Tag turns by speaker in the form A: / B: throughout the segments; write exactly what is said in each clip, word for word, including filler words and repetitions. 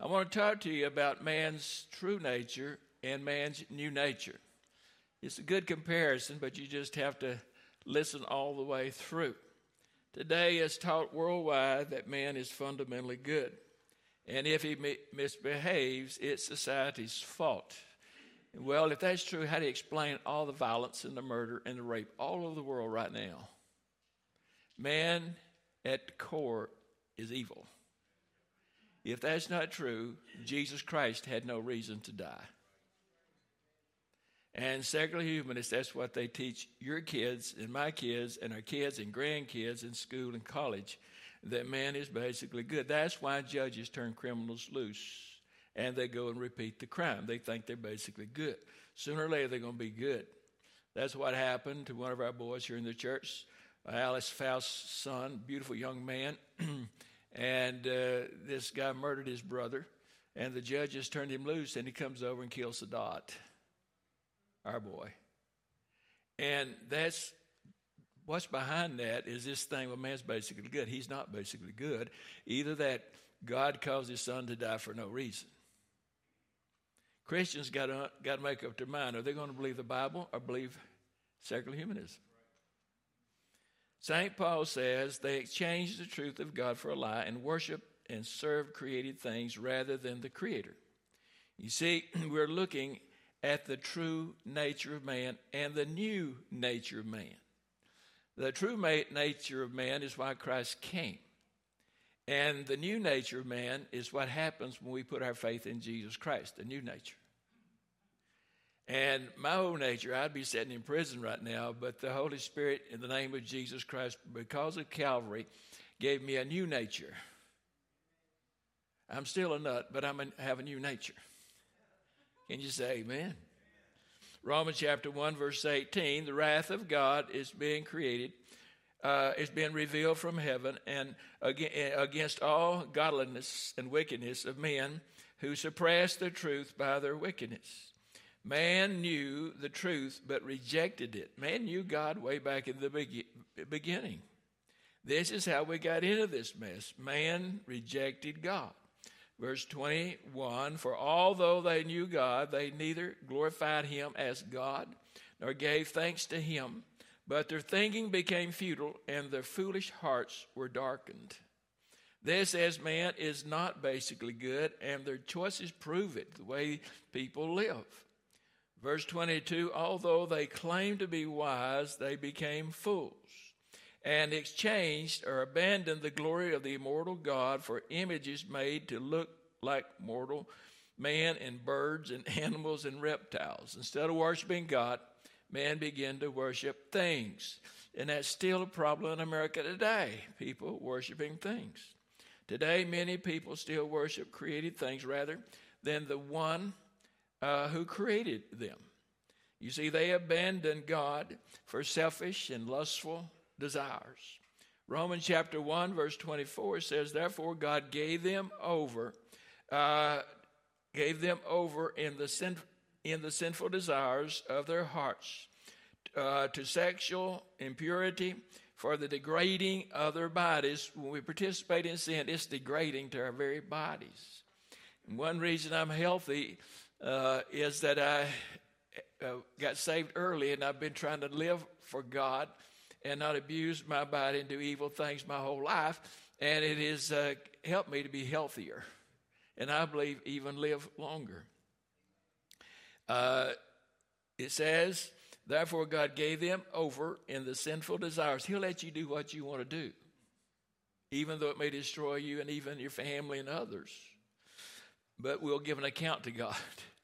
A: I want to talk to you about man's true nature and man's new nature. It's a good comparison, but you just have to listen all the way through. Today it's taught worldwide that man is fundamentally good. And if he misbehaves, it's society's fault. Well, if that's true, how do you explain all the violence and the murder and the rape all over the world right now? Man at the core is evil. If that's not true, Jesus Christ had no reason to die. And secular humanists, that's what they teach your kids and my kids and our kids and grandkids in school and college, that man is basically good. That's why judges turn criminals loose and they go and repeat the crime. They think they're basically good. Sooner or later, they're going to be good. That's what happened to one of our boys here in the church, Alice Faust's son, beautiful young man. And uh, this guy murdered his brother, and the judges turned him loose, and he comes over and kills Sadat, our boy. And that's what's behind that is this thing, well, man's basically good. He's not basically good. Either that God caused his son to die for no reason. Christians got to got to make up their mind. Are they going to believe the Bible or believe secular humanism? Saint Paul says they exchanged the truth of God for a lie and worship and serve created things rather than the Creator. You see, we're looking at the true nature of man and the new nature of man. The true ma- nature of man is why Christ came. And the new nature of man is what happens when we put our faith in Jesus Christ, the new nature. And my old nature, I'd be sitting in prison right now, but the Holy Spirit, in the name of Jesus Christ, because of Calvary, gave me a new nature. I'm still a nut, but I'm a, have a new nature. Can you say amen? Romans chapter one, verse eighteen, the wrath of God is being created, uh, is being revealed from heaven, and against all godliness and wickedness of men who suppress the truth by their wickedness. Man knew the truth, but rejected it. Man knew God way back in the be- beginning. This is how we got into this mess. Man rejected God. Verse twenty-one, for although they knew God, they neither glorified him as God, nor gave thanks to him, but their thinking became futile, and their foolish hearts were darkened. This, as man, is not basically good, and their choices prove it, the way people live. Verse twenty-two, although they claimed to be wise, they became fools, and exchanged or abandoned the glory of the immortal God for images made to look like mortal man and birds and animals and reptiles. Instead of worshiping God, man began to worship things. And that's still a problem in America today, people worshiping things. Today, many people still worship created things rather than the one uh, who created them. You see, they abandoned God for selfish and lustful desires. Romans chapter one, verse twenty-four says, therefore God gave them over, uh, gave them over in the sin, in the sinful desires of their hearts uh, to sexual impurity for the degrading of their bodies. When we participate in sin, it's degrading to our very bodies. And one reason I'm healthy uh, is that I uh, got saved early, and I've been trying to live for God and not abuse my body and do evil things my whole life. And it has uh, helped me to be healthier. And I believe even live longer. Uh, it says, therefore God gave them over in the sinful desires. He'll let you do what you want to do, even though it may destroy you and even your family and others. But we'll give an account to God.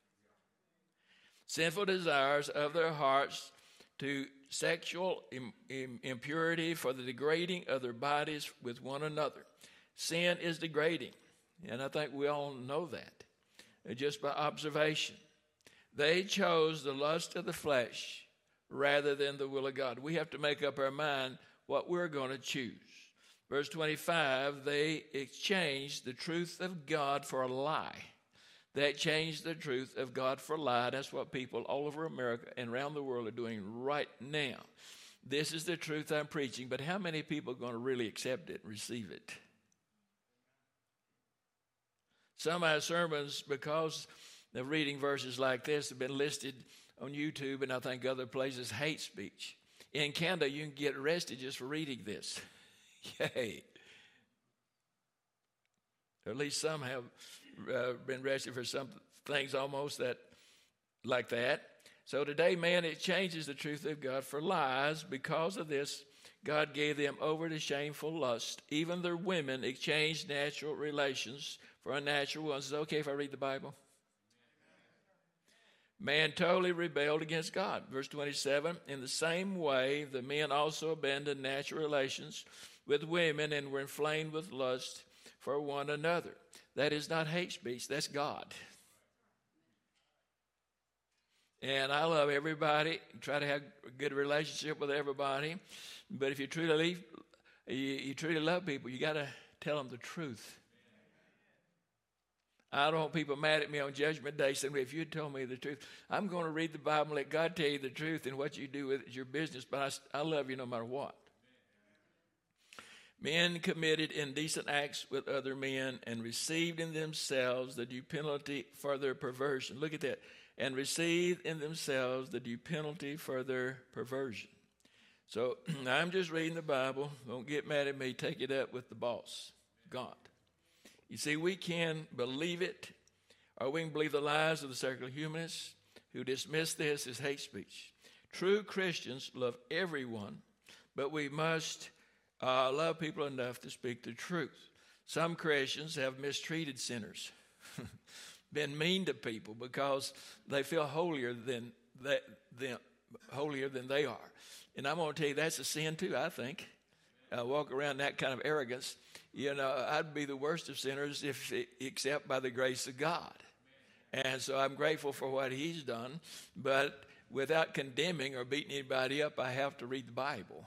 A: Sinful desires of their hearts to sexual im- im- impurity for the degrading of their bodies with one another. Sin is degrading, and I think we all know that, just by observation. They chose the lust of the flesh rather than the will of God. We have to make up our mind what we're going to choose. Verse twenty-five, they exchanged the truth of God for a lie. They exchanged the truth of God for a lie. That's what people all over America and around the world are doing right now. This is the truth I'm preaching, but how many people are going to really accept it and receive it? Some of our sermons, because of reading verses like this, have been listed on YouTube and I think other places, hate speech. In Canada, you can get arrested just for reading this. Yay. Or at least some have uh, been arrested for some things almost that like that. So today, man, it changes the truth of God for lies. Because of this, God gave them over to shameful lust. Even their women exchanged natural relations for unnatural ones. Is it okay if I read the Bible? Man totally rebelled against God. Verse twenty-seven, in the same way, the men also abandoned natural relations with women and were inflamed with lust for one another. That is not hate speech, that's God. And I love everybody, try to have a good relationship with everybody. But if you truly, you, you truly love people, you got to tell them the truth. I don't want people mad at me on Judgment Day saying, if you told me the truth, I'm going to read the Bible and let God tell you the truth, and what you do with it is your business, but I, I love you no matter what. Men committed indecent acts with other men and received in themselves the due penalty for their perversion. Look at that. And received in themselves the due penalty for their perversion. So I'm just reading the Bible. Don't get mad at me. Take it up with the boss, God. You see, we can believe it, or we can believe the lies of the secular humanists who dismiss this as hate speech. True Christians love everyone, but we must uh, love people enough to speak the truth. Some Christians have mistreated sinners, been mean to people because they feel holier than they, them, holier than they are. And I'm going to tell you, that's a sin too, I think. Uh, walk around that kind of arrogance. You know, I'd be the worst of sinners if except by the grace of God. And so I'm grateful for what he's done. But without condemning or beating anybody up, I have to read the Bible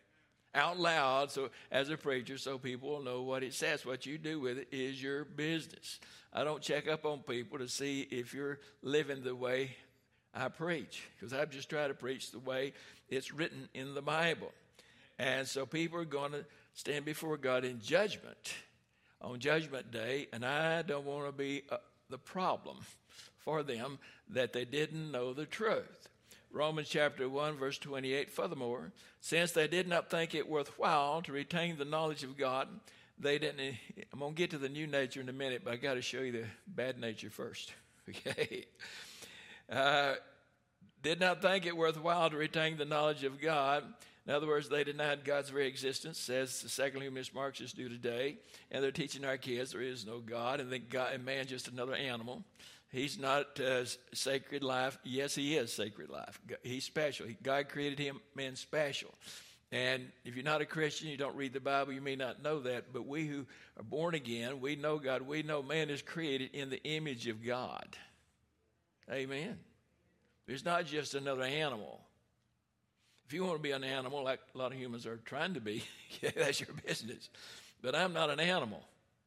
A: out loud, so as a preacher, so people will know what it says. What you do with it is your business. I don't check up on people to see if you're living the way I preach, because I've just tried to preach the way it's written in the Bible. And so people are going to stand before God in judgment on Judgment Day, and I don't want to be uh, the problem for them that they didn't know the truth. Romans chapter one, verse twenty-eight, furthermore, since they did not think it worthwhile to retain the knowledge of God, they didn't. I'm going to get to the new nature in a minute, but I got to show you the bad nature first. Okay. Uh, did not think it worthwhile to retain the knowledge of God. In other words, they denied God's very existence, as the secular humanist Marxists do today. And they're teaching our kids there is no God, and that God and man just another animal. He's not uh, sacred life. Yes, he is sacred life. He's special. God created him, man, special. And if you're not a Christian, you don't read the Bible, you may not know that. But we who are born again, we know God. We know man is created in the image of God. Amen. It's not just another animal. If you want to be an animal, like a lot of humans are trying to be, yeah, that's your business. But I'm not an animal.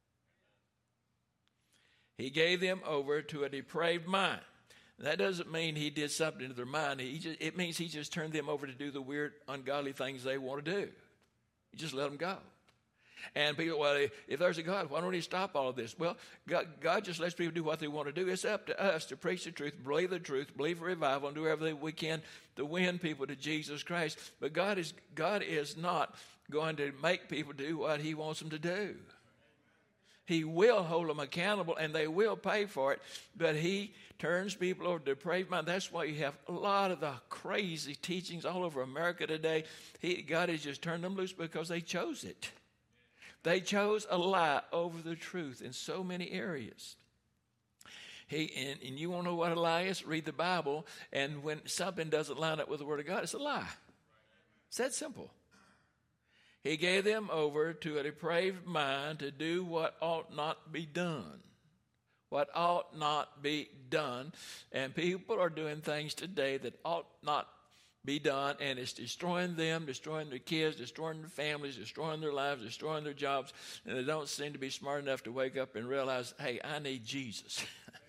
A: He gave them over to a depraved mind. That doesn't mean he did something to their mind. He just, it means he just turned them over to do the weird, ungodly things they want to do. He just let them go. And people, well, if there's a God, why don't he stop all of this? Well, God, God just lets people do what they want to do. It's up to us to preach the truth, believe the truth, believe revival, and do everything we can to win people to Jesus Christ. But God is, God is not going to make people do what he wants them to do. He will hold them accountable, and they will pay for it, but he turns people over to depraved mind. That's why you have a lot of the crazy teachings all over America today. He, God has just turned them loose because they chose it. They chose a lie over the truth in so many areas. He, and, and you want to know what a lie is? Read the Bible, and when something doesn't line up with the Word of God, it's a lie. It's that simple. He gave them over to a depraved mind to do what ought not be done. What ought not be done. And people are doing things today that ought not be done, and it's destroying them, destroying their kids, destroying their families, destroying their lives, destroying their jobs, and they don't seem to be smart enough to wake up and realize, hey, I need Jesus.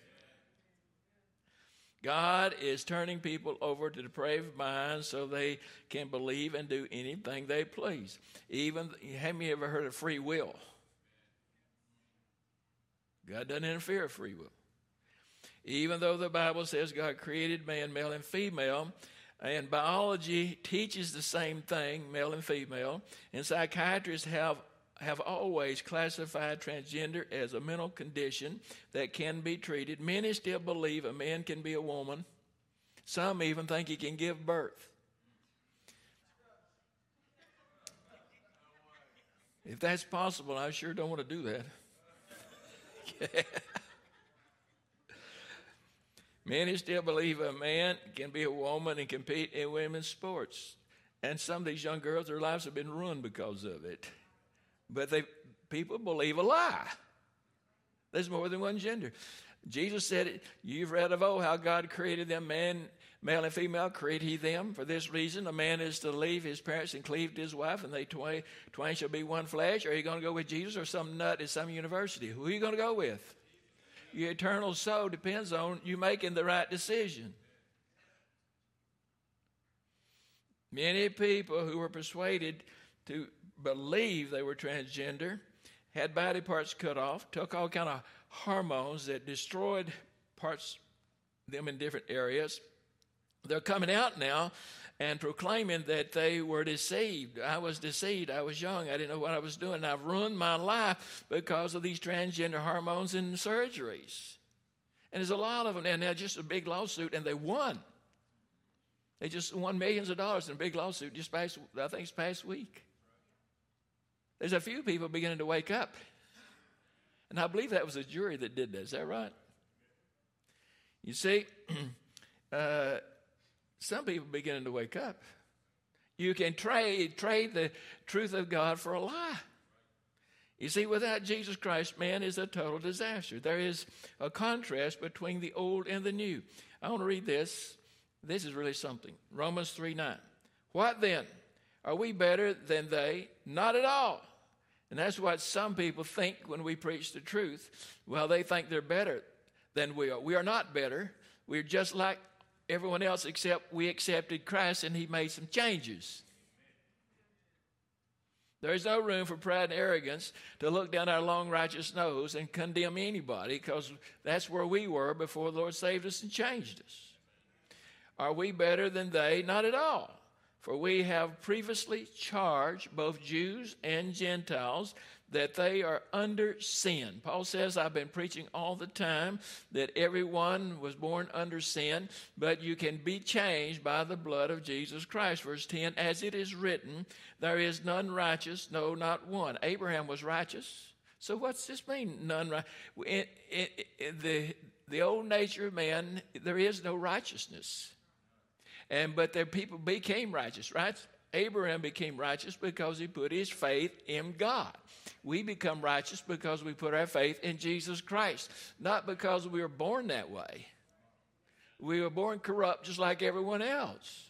A: God is turning people over to depraved minds so they can believe and do anything they please. Even, have you ever heard of free will? God doesn't interfere with free will. Even though the Bible says God created man, male and female, and biology teaches the same thing, male and female, and psychiatrists have, have always classified transgender as a mental condition that can be treated, many still believe a man can be a woman. Some even think he can give birth. If that's possible, I sure don't want to do that. Many still believe a man can be a woman and compete in women's sports. And some of these young girls, their lives have been ruined because of it. But they, people believe a lie. There's more than one gender. Jesus said it. You've read of old how God created them, man, male and female, created he them. For this reason, a man is to leave his parents and cleave to his wife, and they twain, twain shall be one flesh. Are you going to go with Jesus or some nut at some university? Who are you going to go with? Your eternal soul depends on you making the right decision. Many people who were persuaded to believe they were transgender had body parts cut off, took all kind of hormones that destroyed parts them in different areas. They're coming out now and proclaiming that they were deceived. I was deceived. I was young. I didn't know what I was doing. I've ruined my life because of these transgender hormones and surgeries. And there's a lot of them. And they're just a big lawsuit, and they won. They just won millions of dollars in a big lawsuit just past, I think it's past week. There's a few people beginning to wake up. And I believe that was a jury that did that. Is that right? You see, uh, some people beginning to wake up. You can trade, trade the truth of God for a lie. You see, without Jesus Christ, man is a total disaster. There is a contrast between the old and the new. I want to read this. This is really something. Romans three nine. What then? Are we better than they? Not at all. And that's what some people think when we preach the truth. Well, they think they're better than we are. We are not better. We're just like everyone else except we accepted Christ and he made some changes. There is no room for pride and arrogance to look down our long righteous nose and condemn anybody, because that's where we were before the Lord saved us and changed us. Are we better than they? Not at all. For we have previously charged both Jews and Gentiles that they are under sin. Paul says, I've been preaching all the time that everyone was born under sin, but you can be changed by the blood of Jesus Christ. Verse ten, as it is written, there is none righteous, no, not one. Abraham was righteous. So what's this mean, none righteous? In, in, in the, the old nature of man, there is no righteousness. And but their people became righteous, right? Abraham became righteous because he put his faith in God. We become righteous because we put our faith in Jesus Christ, not because we were born that way. We were born corrupt just like everyone else.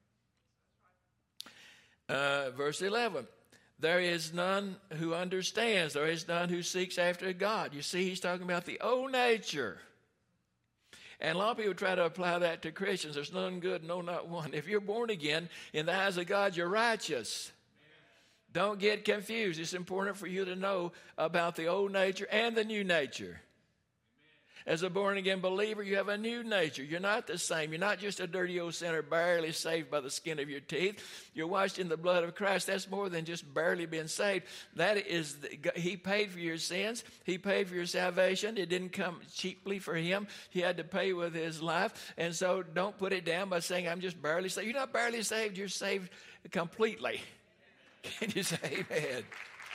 A: Uh, verse eleven, there is none who understands. There is none who seeks after God. You see, he's talking about the old nature. And a lot of people try to apply that to Christians. There's none good, no, not one. If you're born again, in the eyes of God, you're righteous. Amen. Don't get confused. It's important for you to know about the old nature and the new nature. As a born-again believer, you have a new nature. You're not the same. You're not just a dirty old sinner barely saved by the skin of your teeth. You're washed in the blood of Christ. That's more than just barely being saved. That is, the, he paid for your sins. He paid for your salvation. It didn't come cheaply for him. He had to pay with his life. And so don't put it down by saying, I'm just barely saved. You're not barely saved. You're saved completely. Can you say amen?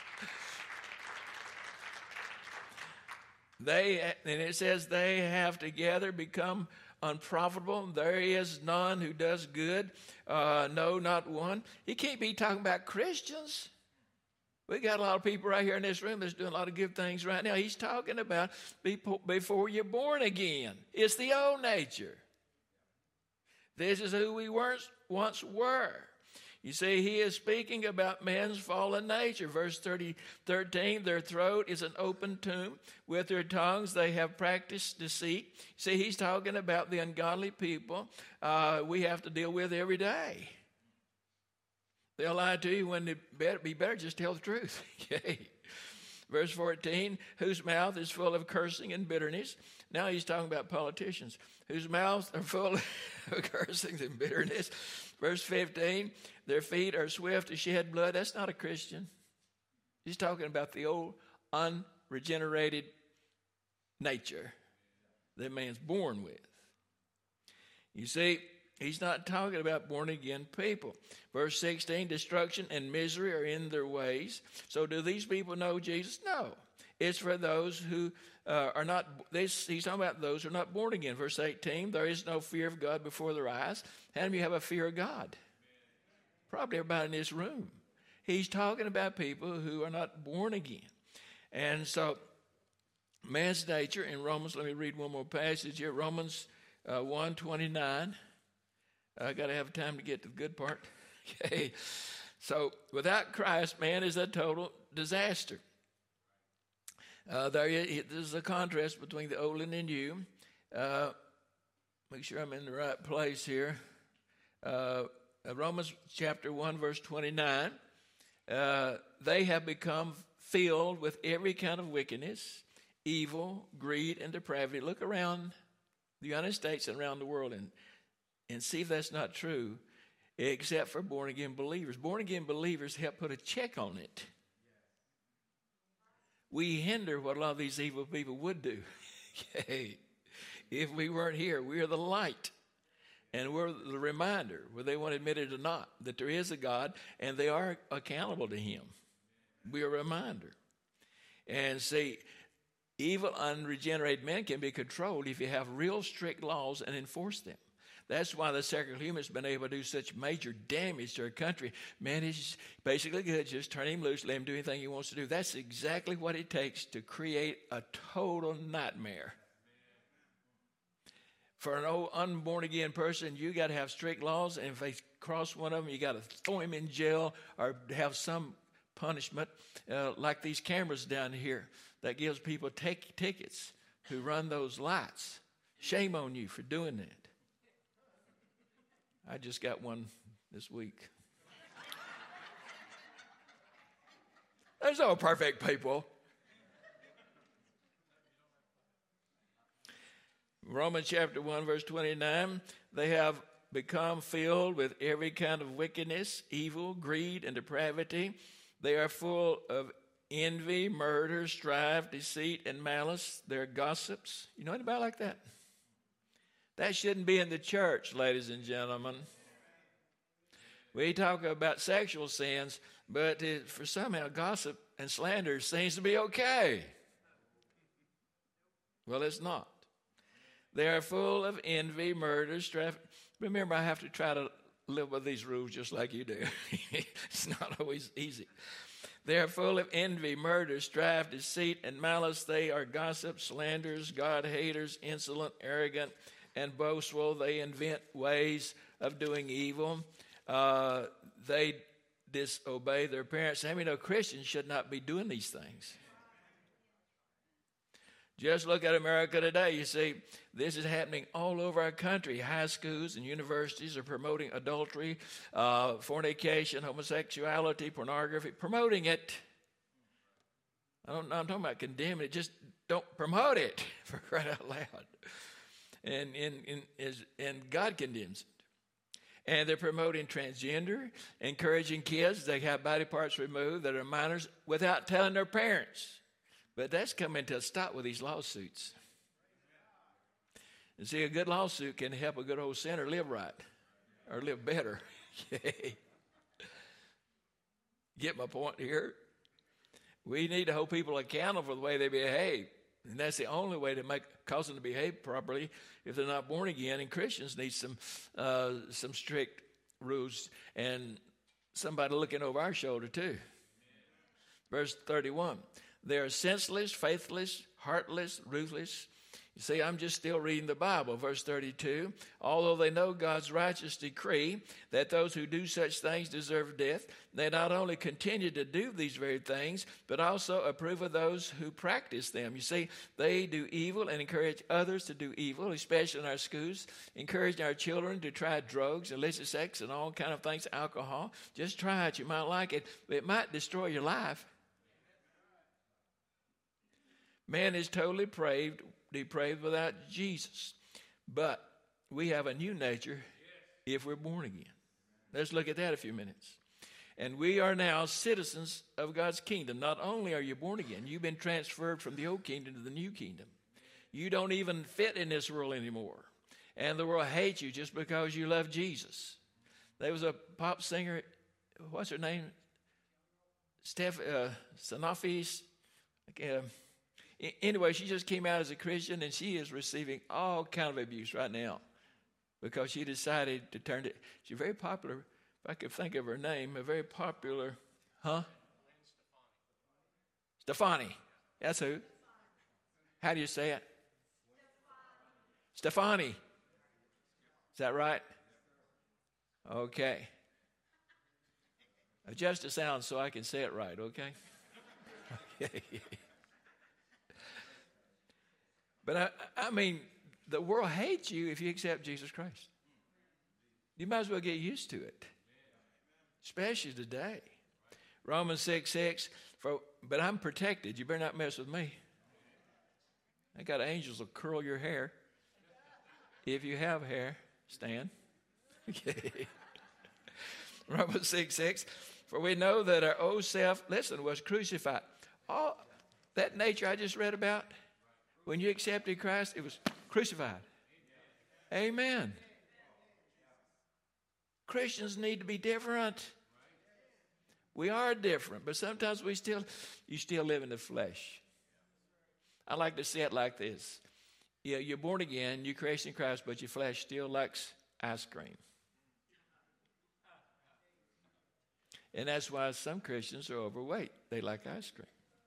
A: They, and it says they have together become unprofitable. There is none who does good. Uh, no, not one. He can't be talking about Christians. We got a lot of people right here in this room that's doing a lot of good things right now. He's talking about before you're born again. It's the old nature. This is who we weren't, once were. You see, he is speaking about man's fallen nature. Verse thirty, thirteen, their throat is an open tomb. With their tongues they have practiced deceit. See, he's talking about the ungodly people uh, we have to deal with every day. They'll lie to you when it better be better just tell the truth. Okay. Verse fourteen, whose mouth is full of cursing and bitterness. Now he's talking about politicians whose mouths are full of cursing and bitterness. Verse fifteen, their feet are swift to shed blood. That's not a Christian. He's talking about the old unregenerated nature that man's born with. You see, he's not talking about born-again people. Verse sixteen, destruction and misery are in their ways. So do these people know Jesus? No. It's for those who uh, are not, this, he's talking about those who are not born again. Verse eighteen, there is no fear of God before their eyes. How many of you have a fear of God? Probably everybody in this room. He's talking about people who are not born again. And so, man's nature in Romans, let me read one more passage here. Romans uh, one twenty-nine. I got to have time to get to the good part. Okay. So, without Christ, man is a total disaster. Uh, there is, there's a contrast between the old and the new. Uh, make sure I'm in the right place here. Uh, Romans chapter one, verse twenty-nine. Uh, they have become filled with every kind of wickedness, evil, greed, and depravity. Look around the United States and around the world and, and see if that's not true, except for born-again believers. Born-again believers help put a check on it. We hinder what a lot of these evil people would do. Okay. If we weren't here, we are the light. And we're the reminder, whether they want to admit it or not, that there is a God and they are accountable to him. We're a reminder. And see, evil, unregenerated men can be controlled if you have real strict laws and enforce them. That's why the secular human's been able to do such major damage to our country. Man, he's basically good. Just turn him loose, let him do anything he wants to do. That's exactly what it takes to create a total nightmare. For an old unborn-again person, you got to have strict laws, and if they cross one of them, you got to throw him in jail or have some punishment, uh, like these cameras down here that gives people take tickets who run those lights. Shame on you for doing that. I just got one this week. There's no perfect people. Romans chapter one, verse twenty-nine, they have become filled with every kind of wickedness, evil, greed, and depravity. They are full of envy, murder, strife, deceit, and malice. They're gossips. You know anybody like that? That shouldn't be in the church, ladies and gentlemen. We talk about sexual sins, but it, for somehow gossip and slander seems to be okay. Well, it's not. They are full of envy, murder, strife. Remember, I have to try to live by these rules just like you do. It's not always easy. They are full of envy, murder, strife, deceit, and malice. They are gossips, slanderers, God-haters, insolent, arrogant, and boastful. They invent ways of doing evil. Uh, they disobey their parents. How many know Christians should not be doing these things? Just look at America today. You see, this is happening all over our country. High schools and universities are promoting adultery, uh, fornication, homosexuality, pornography, promoting it. I don't, I'm talking about condemning it. Just don't promote it, for crying out loud. And, and, and, is, and God condemns it. And they're promoting transgender, encouraging kids to have body parts removed that are minors without telling their parents. But that's coming to a stop with these lawsuits. And see, a good lawsuit can help a good old sinner live right or live better. Get my point here? We need to hold people accountable for the way they behave. And that's the only way to make cause them to behave properly if they're not born again. And Christians need some uh, some strict rules and somebody looking over our shoulder too. Verse thirty-one. They are senseless, faithless, heartless, ruthless. You see, I'm just still reading the Bible. Verse thirty-two, although they know God's righteous decree that those who do such things deserve death, they not only continue to do these very things, but also approve of those who practice them. You see, they do evil and encourage others to do evil, especially in our schools, encouraging our children to try drugs, illicit sex, and all kind of things, alcohol. Just try it. You might like it, but it might destroy your life. Man is totally depraved, depraved without Jesus. But we have a new nature if we're born again. Let's look at that a few minutes. And we are now citizens of God's kingdom. Not only are you born again, you've been transferred from the old kingdom to the new kingdom. You don't even fit in this world anymore. And the world hates you just because you love Jesus. There was a pop singer, what's her name? Steph, uh, Sanofi. Uh, anyway, she just came out as a Christian, and she is receiving all kind of abuse right now because she decided to turn it. She's very popular. If I could think of her name, a very popular, huh? Stefani. That's who. How do you say it? Stefani. Is that right? Okay. Adjust the sound so I can say it right, okay? Okay. But I, I mean, the world hates you if you accept Jesus Christ. You might as well get used to it, especially today. Romans six six, for, but I'm protected. You better not mess with me. I got angels will curl your hair. If you have hair, Stan. Okay. Romans six six, for we know that our old self, listen, was crucified. All that nature I just read about, when you accepted Christ, it was crucified. Amen. Christians need to be different. We are different, but sometimes we still, you still live in the flesh. I like to say it like this. Yeah, you're born again, you're creation in Christ, but your flesh still likes ice cream. And that's why some Christians are overweight. They like ice cream.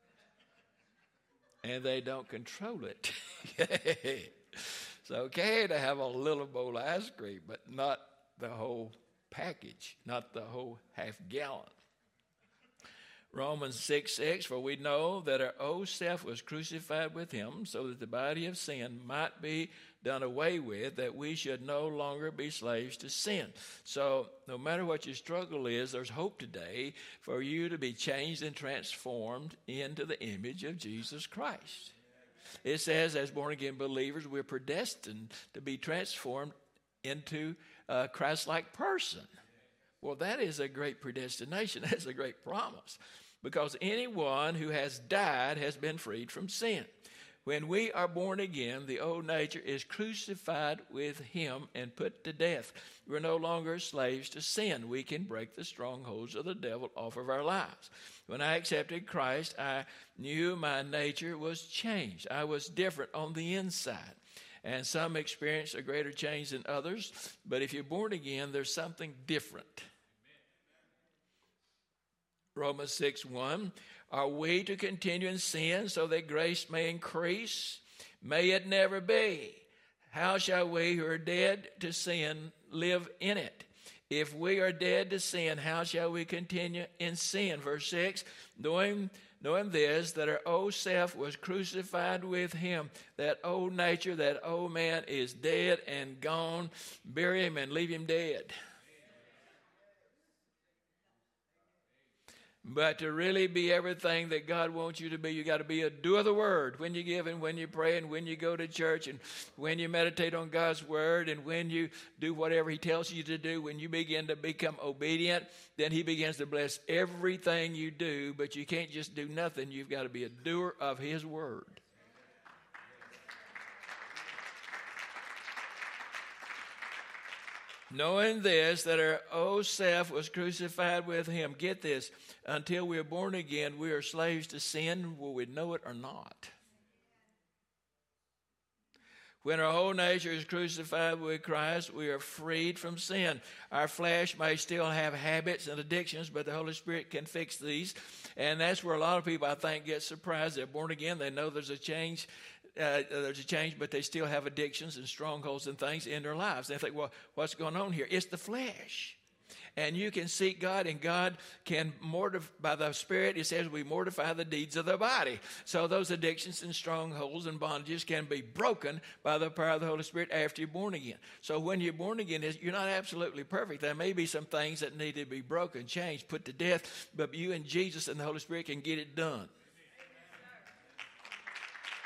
A: And they don't control it. It's okay to have a little bowl of ice cream, but not the whole package, not the whole half gallon. Romans six six, for we know that our old self was crucified with him so that the body of sin might be done away with, that we should no longer be slaves to sin. So no matter what your struggle is, there's hope today for you to be changed and transformed into the image of Jesus Christ. It says, as born-again believers, we're predestined to be transformed into a Christ-like person. Well, that is a great predestination. That's a great promise. Because anyone who has died has been freed from sin. When we are born again, the old nature is crucified with him and put to death. We're no longer slaves to sin. We can break the strongholds of the devil off of our lives. When I accepted Christ, I knew my nature was changed. I was different on the inside. And some experience a greater change than others. But if you're born again, there's something different. Romans six one, are we to continue in sin so that grace may increase? May it never be. How shall we who are dead to sin live in it? If we are dead to sin, how shall we continue in sin? Verse six, knowing, knowing this, that our old self was crucified with him. That old nature, that old man is dead and gone. Bury him and leave him dead. But to really be everything that God wants you to be, you got to be a doer of the word. When you give and when you pray and when you go to church and when you meditate on God's word and when you do whatever he tells you to do, when you begin to become obedient, then he begins to bless everything you do. But you can't just do nothing. You've got to be a doer of his word. Knowing this, that our old self was crucified with him. Get this, until we are born again, we are slaves to sin, will we know it or not. When our whole nature is crucified with Christ, we are freed from sin. Our flesh may still have habits and addictions, but the Holy Spirit can fix these. And that's where a lot of people, I think, get surprised. They're born again. They know there's a change. Uh, there's a change, but they still have addictions and strongholds and things in their lives. They think, well, what's going on here? It's the flesh. And you can seek God, and God can mortify, by the Spirit, it says we mortify the deeds of the body. So those addictions and strongholds and bondages can be broken by the power of the Holy Spirit after you're born again. So when you're born again, you're not absolutely perfect. There may be some things that need to be broken, changed, put to death, but you and Jesus and the Holy Spirit can get it done.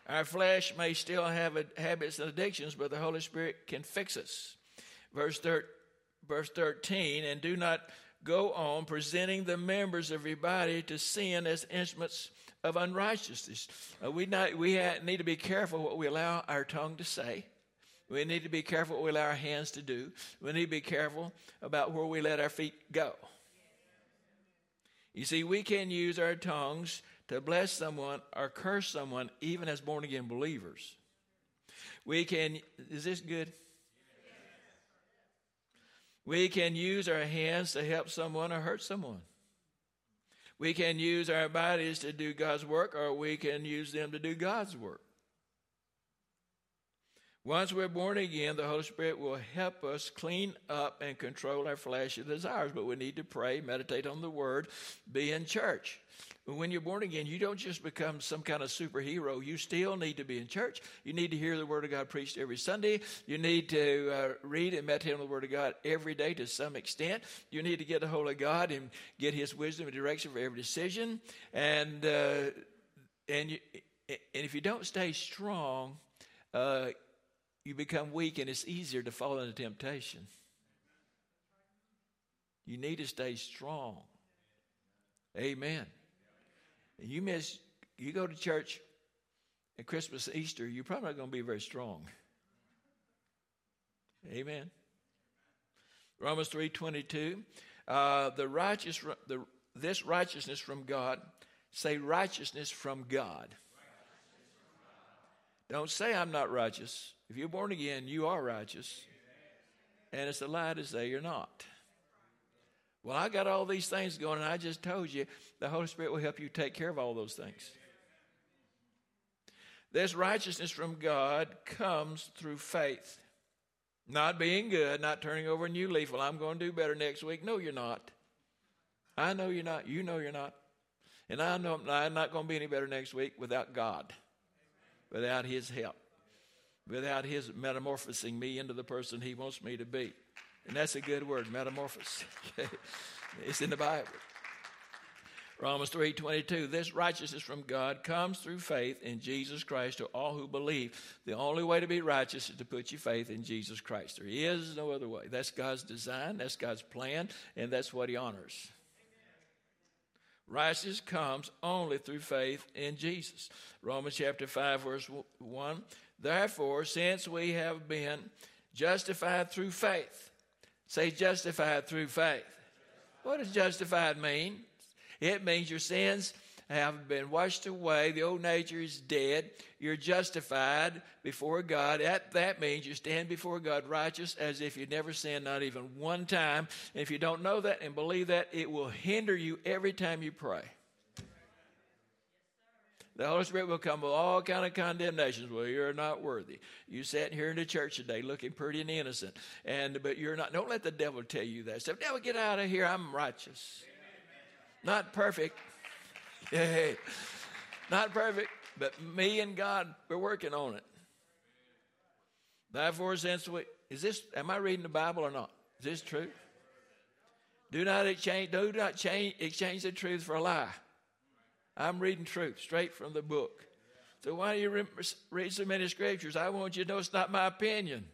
A: Our flesh may still have habits and addictions, but the Holy Spirit can fix us. Verse, thir- verse thirteen, and do not go on presenting the members of your body to sin as instruments of unrighteousness. Uh, we not, we ha- need to be careful what we allow our tongue to say. We need to be careful what we allow our hands to do. We need to be careful about where we let our feet go. You see, we can use our tongues to bless someone or curse someone, even as born-again believers. We can, is this good? We can use our hands to help someone or hurt someone. We can use our bodies to do God's work, or we can use them to do God's work. Once we're born again, the Holy Spirit will help us clean up and control our fleshly desires. But we need to pray, meditate on the Word, be in church. But when you're born again, you don't just become some kind of superhero. You still need to be in church. You need to hear the Word of God preached every Sunday. You need to uh, read and meditate on the Word of God every day to some extent. You need to get a hold of God and get His wisdom and direction for every decision. And uh, and, you, and if you don't stay strong, uh, you become weak, and it's easier to fall into temptation. You need to stay strong. Amen. And you miss, you go to church at Christmas, Easter, you're probably not going to be very strong. Amen. Romans three twenty-two. Uh, the righteous, the this righteousness from God. Say righteousness from God. Don't say I'm not righteous. If you're born again, you are righteous. And it's a lie to say you're not. Well, I got all these things going, and I just told you the Holy Spirit will help you take care of all those things. This righteousness from God comes through faith. Not being good, not turning over a new leaf. Well, I'm going to do better next week. No, you're not. I know you're not. You know you're not. And I know I'm not going to be any better next week without God, without His help, without His metamorphosing me into the person He wants me to be. And that's a good word, metamorphosis. It's in the Bible. Romans three twenty-two, this righteousness from God comes through faith in Jesus Christ to all who believe. The only way to be righteous is to put your faith in Jesus Christ. There is no other way. That's God's design, that's God's plan, and that's what He honors. Righteousness comes only through faith in Jesus. Romans chapter five, verse one, therefore, since we have been justified through faith. Say justified through faith. What does justified mean? It means your sins have been washed away. The old nature is dead. You're justified before God. That, that means you stand before God righteous as if you never sinned, not even one time. And if you don't know that and believe that, it will hinder you every time you pray. The Holy Spirit will come with all kind of condemnations. Well, you're not worthy. You sat here in the church today looking pretty and innocent, and but you're not. Don't let the devil tell you that stuff. Devil, get out of here. I'm righteous. Not perfect. Hey, not perfect, but me and God, we're working on it. Therefore, since we, is this, am I reading the Bible or not? Is this true? Do not exchange, do not change, exchange the truth for a lie. I'm reading truth straight from the book. So why do you re- read so many scriptures? I want you to know it's not my opinion.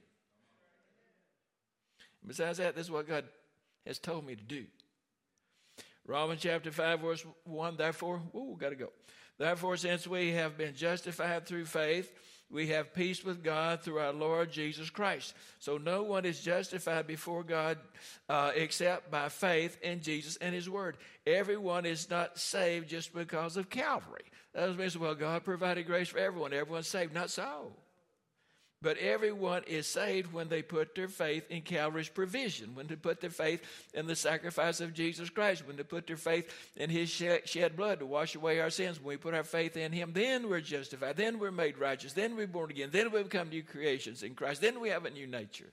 A: Besides that, this is what God has told me to do. Romans chapter five, verse one, therefore, ooh, got to go. Therefore, since we have been justified through faith, we have peace with God through our Lord Jesus Christ. So no one is justified before God uh, except by faith in Jesus and His Word. Everyone is not saved just because of Calvary. That doesn't mean, well, God provided grace for everyone. Everyone's saved. Not so. But everyone is saved when they put their faith in Calvary's provision, when they put their faith in the sacrifice of Jesus Christ, when they put their faith in His shed blood to wash away our sins. When we put our faith in Him, then we're justified, then we're made righteous, then we're born again, then we become new creations in Christ, then we have a new nature.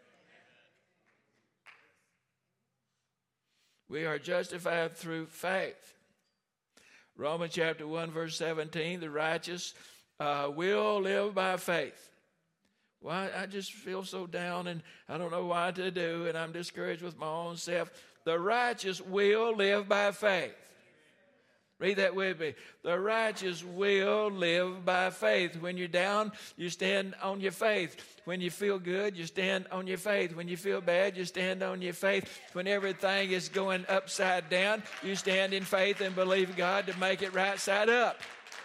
A: We are justified through faith. Romans chapter one, verse seventeen, the righteous uh, will live by faith. Well, I, I just feel so down and I don't know what to do and I'm discouraged with my own self. The righteous will live by faith. Read that with me. The righteous will live by faith. When you're down, you stand on your faith. When you feel good, you stand on your faith. When you feel bad, you stand on your faith. When everything is going upside down, you stand in faith and believe God to make it right side up.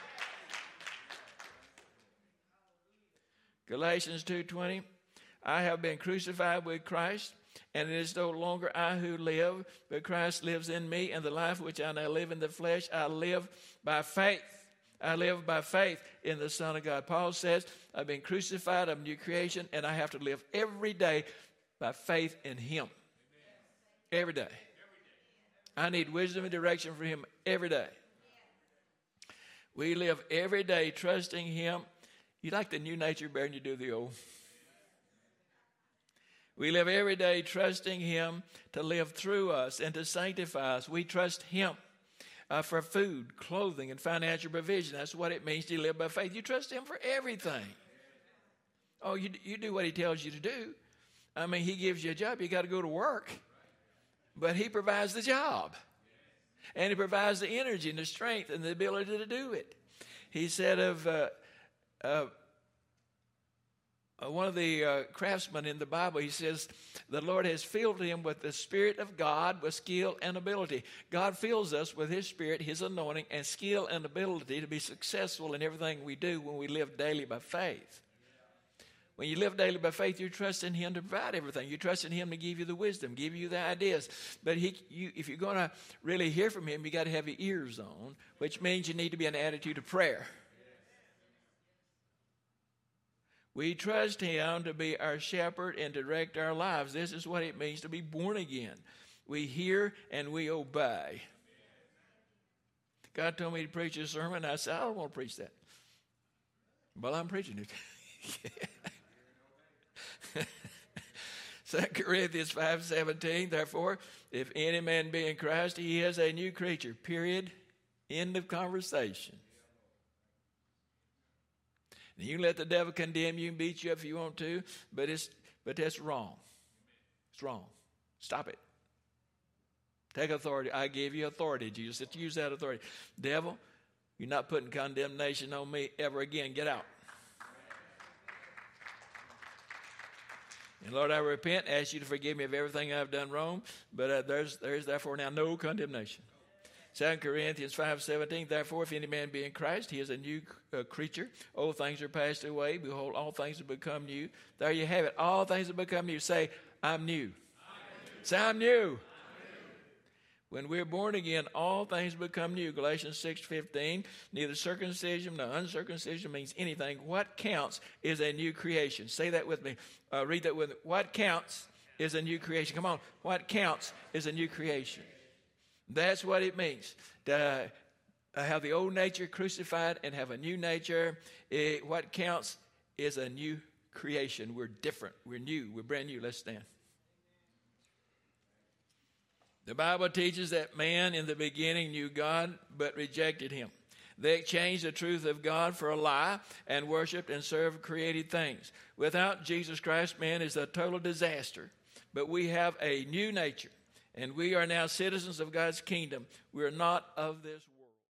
A: Galatians two twenty, I have been crucified with Christ, and it is no longer I who live, but Christ lives in me, and the life which I now live in the flesh, I live by faith. I live by faith in the Son of God. Paul says, I've been crucified, I'm a new creation, and I have to live every day by faith in Him. Every day. I need wisdom and direction from Him every day. We live every day trusting Him. You like the new nature better than you do the old. We live every day trusting Him to live through us and to sanctify us. We trust Him uh, for food, clothing, and financial provision. That's what it means to live by faith. You trust Him for everything. Oh, you, you do what He tells you to do. I mean, He gives you a job. You got to go to work. But He provides the job. And He provides the energy and the strength and the ability to do it. He said of... Uh, Uh, uh, one of the uh, craftsmen in the Bible, he says, the Lord has filled him with the Spirit of God with skill and ability. God fills us with His Spirit, His anointing, and skill and ability to be successful in everything we do when we live daily by faith. When you live daily by faith, you trust in Him to provide everything. You trust in Him to give you the wisdom, give you the ideas. But he, you, if you're going to really hear from Him, you got to have your ears on, which means you need to be in an attitude of prayer. We trust Him to be our shepherd and direct our lives. This is what it means to be born again. We hear and we obey. God told me to preach a sermon. I said, I don't want to preach that. Well, I'm preaching it. Second Corinthians five seventeen, therefore, if any man be in Christ, he is a new creature. Period. End of conversation. You can let the devil condemn you and beat you up if you want to, but it's but that's wrong. It's wrong. Stop it. Take authority. I gave you authority, Jesus. Let's use that authority. Devil, you're not putting condemnation on me ever again. Get out. And Lord, I repent, ask you to forgive me of everything I've done wrong, but uh, there's there's therefore now no condemnation. Second Corinthians five seventeen, therefore, if any man be in Christ, he is a new uh, creature. Old things are passed away. Behold, all things have become new. There you have it. All things have become new. Say, I'm new. I'm new. Say, I'm new. I'm new. When we're born again, all things become new. Galatians six fifteen, neither circumcision nor uncircumcision means anything. What counts is a new creation. Say that with me. Uh, read that with me. What counts is a new creation. Come on. What counts is a new creation. That's what it means to have the old nature crucified and have a new nature. It, what counts is a new creation. We're different. We're new. We're brand new. Let's stand. The Bible teaches that man in the beginning knew God but rejected Him. They exchanged the truth of God for a lie and worshiped and served created things. Without Jesus Christ, man is a total disaster. But we have a new nature. And we are now citizens of God's kingdom. We are not of this world.